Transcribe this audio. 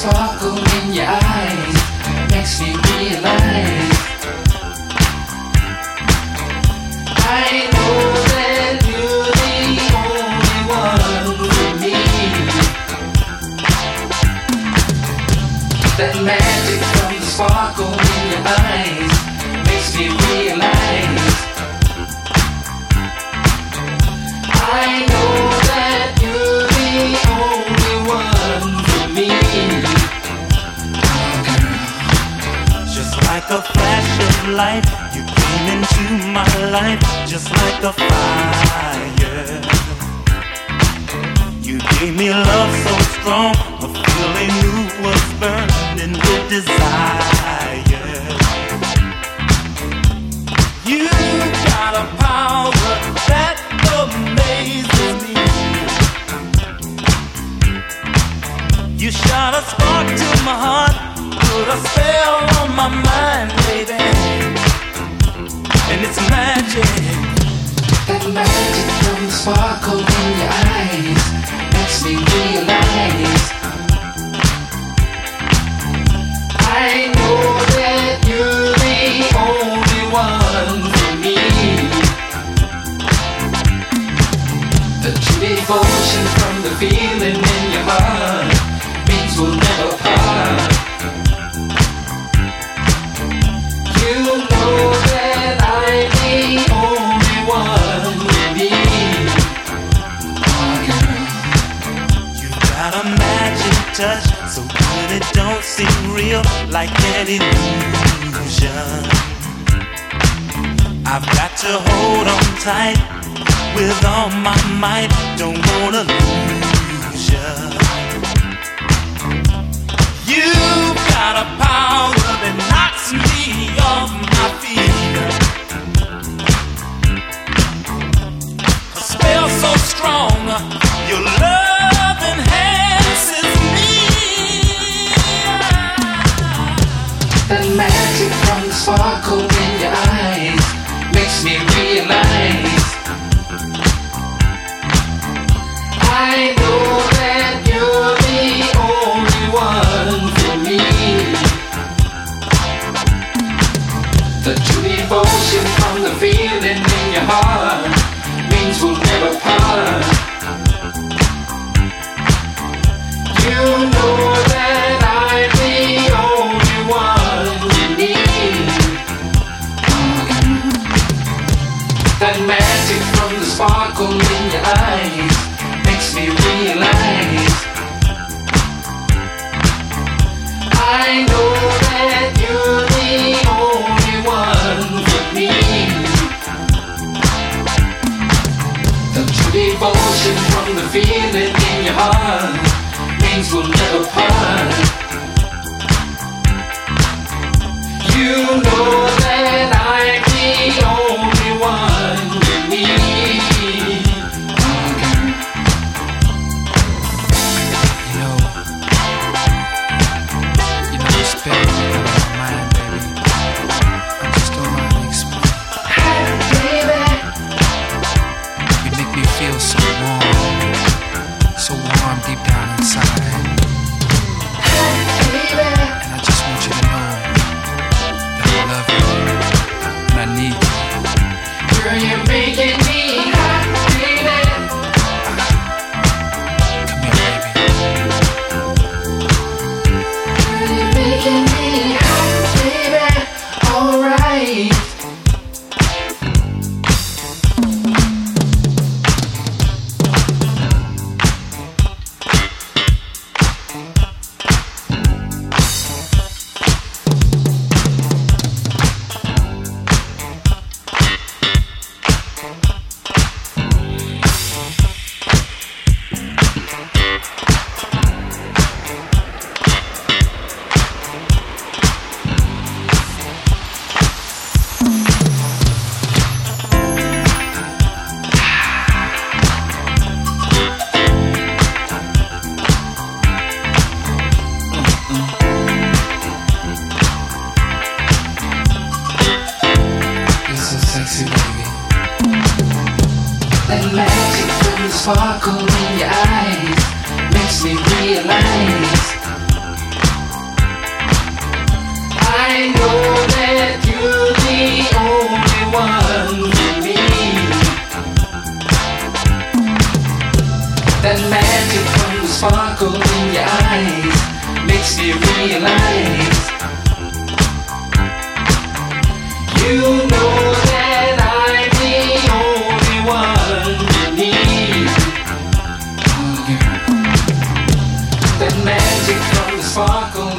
sparkle in your eyes makes me realize I know that you're the only one for me. That magic from the sparkle in your eyes makes me realize I know that you're the only one for me. Oh, girl. Just like a flash of light, you came into my life just like a fire. You gave me love so strong, a feeling you was burning with desire. You got a power that amazes me. You shot a spark to my heart, put a spell on my mind, baby. And it's magic. That magic from the sparkle in your eyes makes me realize I know that you're the only one for me. The true devotion from the feeling in your heart means we'll never part. You know that I'm the only one you need. Oh, girl. You got a magic touch, so good it don't seem real, like an illusion. I've got to hold on tight with all my might, don't wanna lose ya. You've got a power that knocks me off my feet. A spell so strong, your love enhances me. That magic from the sparkle in your eyes makes me realize I know that you're the only one for me. The true devotion from the feeling in your heart means we'll never part. You know that I'm the only one you need. That magic from the sparkle in your eyes makes me realize I know that you're the only one for me. The true devotion from the feeling in your heart means we'll never part. You know that I'm the only one you need. Oh, girl. You know the spell you got on my mind, baby. I just don't know how to explain. Hey, baby. You make me feel so warm deep down inside. Hey, baby. And I just want you to know that I love you and I need you. Girl, you're making me hot, baby. Come here, baby. Girl, you're making me hot, baby. Alright. sparkle in your eyes makes me realize know that you're the only one for me. That magic from the sparkle in your eyes makes me realize you know that I'm the only one you need. Oh, girl. That magic from the sparkle